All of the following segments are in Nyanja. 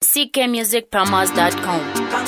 ckmusicpromos.com.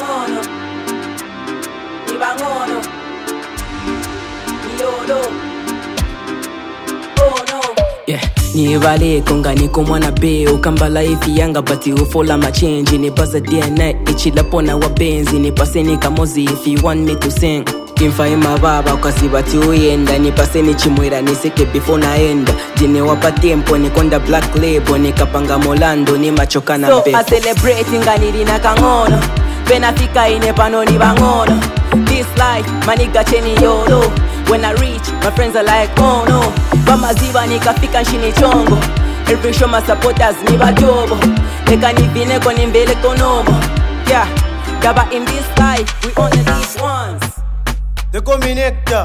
Yeah, ni vale konga ni kumwana be ukamba life yanga but you follow my change ni buzz day and night ichila pona wabenzi ni paseni kamozi if you want me to sing kimfa ima baba ukasibati uyenda ni paseni chimwira niseke before naenda jine wapa tempo ni konda black label ni kapanga molando ni machoka na mpe so I celebrate nganiri na kangono pena fika ine pano ni bangono this life maniga cheni yolo when I reach my friends are like oh no Bama ziba nikafika nshini chongo every show my supporters ni bajobo Eka nivine koni mbele konomo yeah Gaba in this life we only live once They call me Nectar.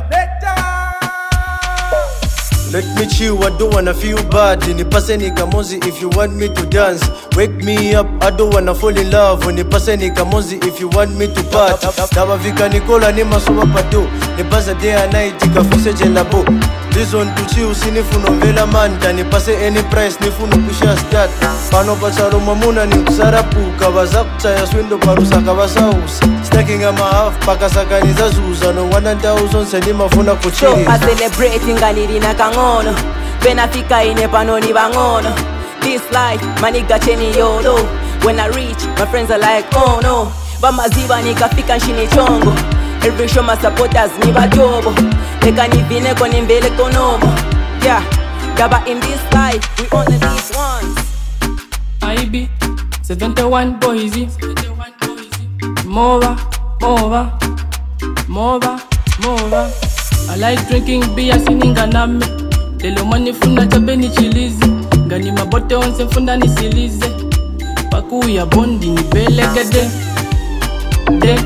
Let me chill, I don't wanna feel bad. Nipaseni kamozi if you want me to dance. Wake me up, I don't wanna fall in love. Nipaseni kamozi if you want me to part. Nabavika Nicola ni masoma pado. Nipasa day and night, ikafuse jelabo. This one to chill, sinifuno vela manta. Nipase any price, nifuno pusha start. Pano pasaro mamuna ni kusarapu. Kawazakucha ya swindo parusa kawasaus. Stacking a half, pakasakani za zuza. No 1,000 sendi mafuna kuchiri. So I celebrate nganiri na kangono pena fika ine pano ni bangono this life maniga cheni yolo when I reach my friends are like oh no Bama ziba nikafika nshini chongo every show my supporters ni bajobo Eka nivine koni mbele konomo yeah Gaba in this life we only live once IB 71 boys Mova I like drinking beer sininga nami Lelo mani funa chabe ni chilizi Ngani mabote onse funda ni silize Paku ya bondi ni belegede De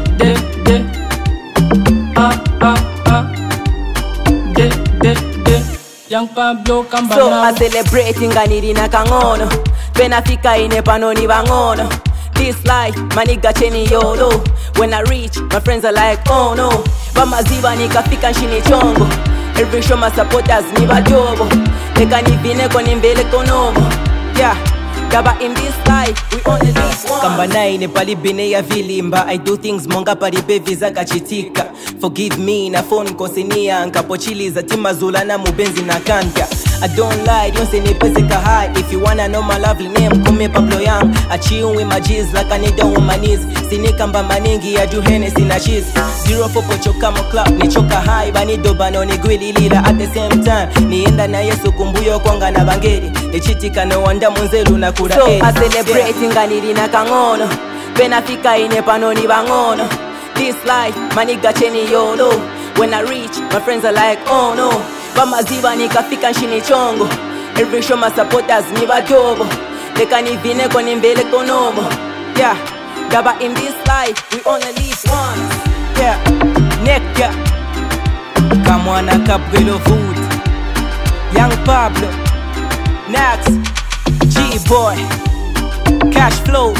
Young Pablo Kambana So I celebrate nganiri na kangono pena fika ine pano ni bangono this life maniga cheni yolo when I reach my friends are like oh no Bama ziba nikafika nshini chongo every show my supporters ni bajobo Eka nivine koni mbele konomo yeah Gaba in this life we only live once Kamba naine pali bine ya vilimba I do things monga pali beviza kachitika Forgive me na phone kosinia Nkapochiliza timazula na mubenzi na kanta I don't lie, don't say nipese ka high If you wanna know my lovely name, call me Pablo Young I chill with my G's like I need down on my knees Sinikamba maningi ya ju Hennessy na cheese 04 pochoka mo club, ni choka high Bani dobano ni gwili lila at the same time Nienda na yesu kumbuyo kwanga na bangeri Nichitika no wanda munzelu na kura So I celebrate nganiri na kangono pena fika ine pano ni bangono this life maniga cheni yolo when I reach my friends are like oh no Bama ziba nikafika nshini chongo every show my supporters ni bajobo Eka nivine koni mbele konomo yeah Gaba in this life we only live once yeah Nectar Kamwana Capwelo Food Young Pablo Nax G-Boy Cash Flow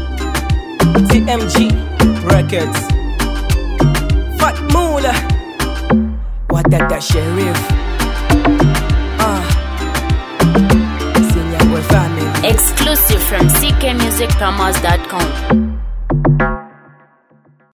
TMG Records Fat Moolah Wadada Sheriff Exclusive from ckmusicpromos.com.